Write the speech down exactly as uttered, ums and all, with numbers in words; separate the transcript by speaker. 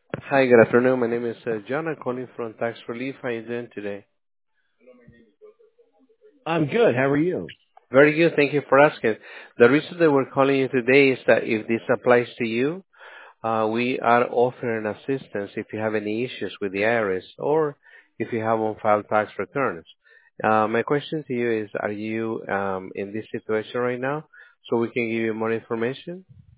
Speaker 1: Hi, good afternoon. My name is uh, John. I'm calling from Tax Relief. How are you doing today?
Speaker 2: I'm good. How are you?
Speaker 1: Very good. Thank you for asking. The reason that we're calling you today is that if this applies to you, uh, we are offering assistance if you have any issues with the I R S or if you have on-file tax returns. Uh, my question to you is, are you um, in this situation right now so we can give you more information?